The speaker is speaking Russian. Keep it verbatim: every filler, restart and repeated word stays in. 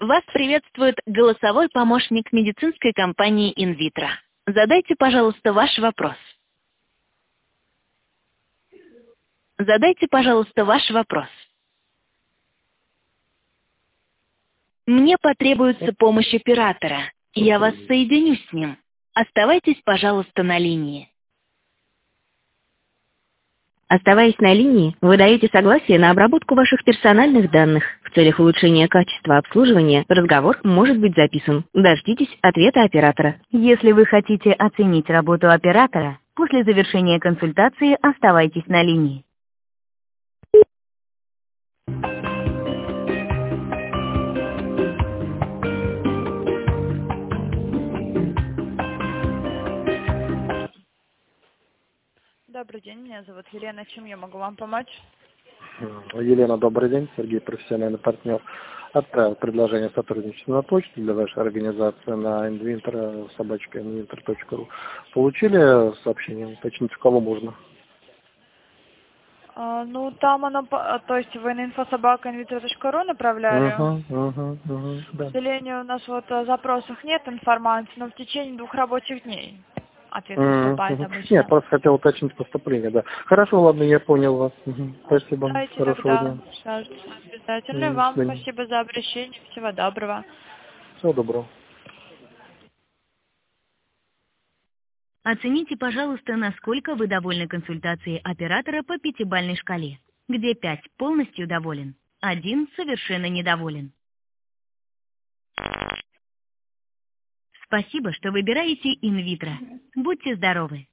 Вас приветствует голосовой помощник медицинской компании «Инвитро». Задайте, пожалуйста, ваш вопрос. Задайте, пожалуйста, ваш вопрос. Мне потребуется помощь оператора. Я вас соединю с ним. Оставайтесь, пожалуйста, на линии. Оставаясь на линии, вы даете согласие на обработку ваших персональных данных. В целях улучшения качества обслуживания разговор может быть записан. Дождитесь ответа оператора. Если вы хотите оценить работу оператора, после завершения консультации оставайтесь на линии. Добрый день, меня зовут Елена. Чем я могу вам помочь? Елена, добрый день. Сергей, профессиональный партнер. Отправил предложение сотрудничества на почту для вашей организации на инвинтер, собачка инвинтер точка ру. Получили сообщение? Уточните, кого можно? А, ну, там оно, по- то есть вы на инфособака инвитро точка ру направляли? Угу, угу, угу, да. К сожалению, у нас вот в запросах нет информации, но в течение двух рабочих дней ответ поступает Угу. обычно. Нет, просто хотел уточнить поступление, да. Хорошо, ладно, я понял вас. Угу. Спасибо. Дайте Хорошего тогда, дня. свяжутся обязательно. Угу, Вам до свидания. спасибо за обращение. Всего доброго. Всего доброго. Оцените, пожалуйста, насколько вы довольны консультацией оператора по пятибалльной шкале, где пять полностью доволен, один совершенно недоволен. Спасибо, что выбираете «Инвитро». Будьте здоровы!